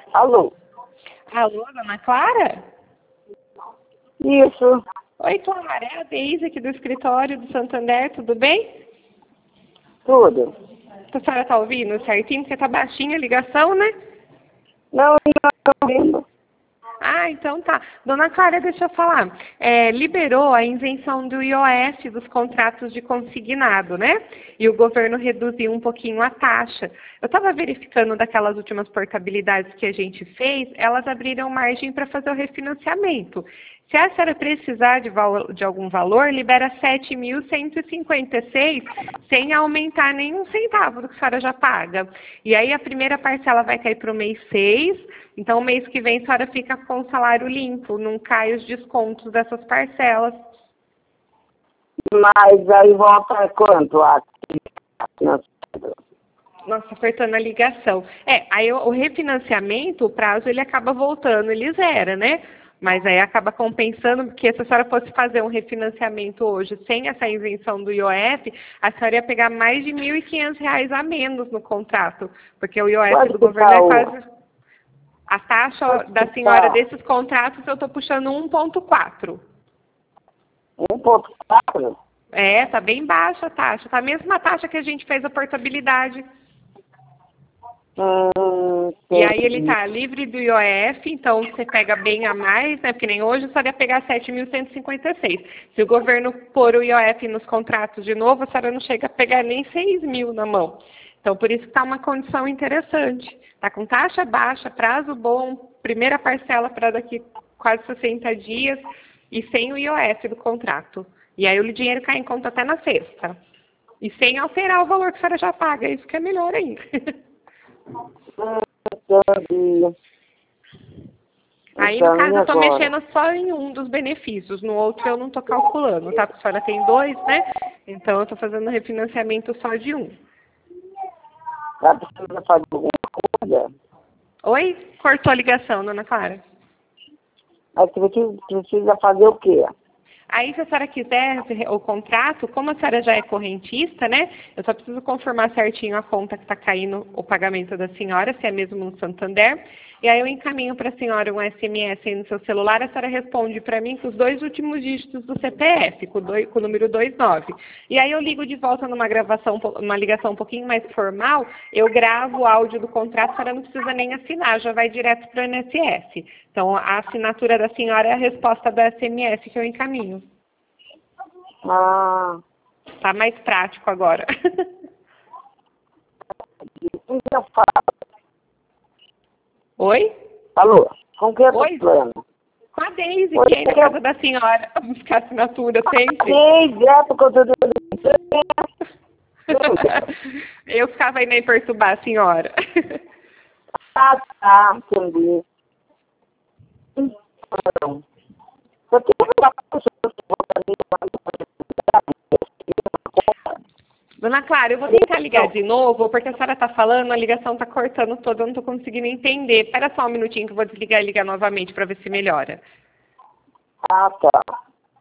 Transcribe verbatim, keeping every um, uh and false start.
Alô? Alô, dona Clara? Isso. Oi, Clara, é a Deise aqui do escritório do Santander, tudo bem? Tudo. A senhora tá ouvindo certinho? Porque tá baixinha a ligação, né? Não, não estou ouvindo. Ah, então tá. Dona Clara, deixa eu falar. É, liberou a isenção do I O F dos contratos de consignado, né? E o governo reduziu um pouquinho a taxa. Eu estava verificando daquelas últimas portabilidades que a gente fez, elas abriram margem para fazer o refinanciamento. Se a senhora precisar de, valor, de algum valor, libera sete mil cento e cinquenta e seis sem aumentar nenhum centavo do que a senhora já paga. E aí a primeira parcela vai cair para o mês seis, então o mês que vem a senhora fica com o salário limpo, não cai os descontos dessas parcelas. Mas aí volta quanto? A... Nossa, apertando a ligação. É, aí o, o refinanciamento, o prazo, ele acaba voltando, ele zera, né? Mas aí acaba compensando, porque se a senhora fosse fazer um refinanciamento hoje sem essa isenção do I O F, a senhora ia pegar mais de mil e quinhentos reais a menos no contrato, porque o I O F Quanto do que governo tá é o... quase... A taxa Quanto da que senhora tá? desses contratos eu estou puxando um ponto quatro. um ponto quatro? É, tá bem baixa a taxa, tá a mesma taxa que a gente fez a portabilidade. Hum, E aí ele entendi. está livre do I O F, então você pega bem a mais, né? Porque nem hoje só ia pegar sete mil cento e cinquenta e seis. Se o governo pôr o I O F nos contratos de novo, a senhora não chega a pegar nem seis mil na mão. Então, por isso que está uma condição interessante. Está com taxa baixa, prazo bom, primeira parcela para daqui quase sessenta dias e sem o I O F do contrato. E aí o dinheiro cai em conta até na sexta. E sem alterar o valor que a senhora já paga, isso que é melhor ainda. Entendi. Aí, no Então, caso, e eu estou agora? mexendo só em um dos benefícios, no outro eu não estou calculando, tá? Porque a senhora tem dois, né? Então, eu estou fazendo refinanciamento só de um. Tá precisando fazer alguma coisa? Oi? Cortou a ligação, dona Clara. Aí você precisa fazer o quê? Aí, se a senhora quiser o contrato, como a senhora já é correntista, né? Eu só preciso confirmar certinho a conta que está caindo o pagamento da senhora, se é mesmo no Santander. E aí eu encaminho para a senhora um S M S aí no seu celular, a senhora responde para mim com os dois últimos dígitos do C P F, com o, dois, com o número vinte e nove. E aí eu ligo de volta numa gravação, uma ligação um pouquinho mais formal, eu gravo o áudio do contrato, a senhora não precisa nem assinar, já vai direto para o I N S S. Então, a assinatura da senhora é a resposta do S M S que eu encaminho. Ah, Tá mais prático agora. o que eu faço? Oi? Alô? Com quem eu tô Oi? falando? Com a Deise, Oi, que é aí na eu... casa da senhora, pra buscar assinatura sempre. Sei, é porque eu tô dando... Eu ficava aí nem perturbar a senhora. Ah, tá, entendi. Então, eu tenho que falar com os outros, vou Dona Clara, eu vou tentar ligar de novo, porque a senhora está falando, a ligação está cortando toda, eu não estou conseguindo entender. Espera só um minutinho que eu vou desligar e ligar novamente para ver se melhora. Ah, tá.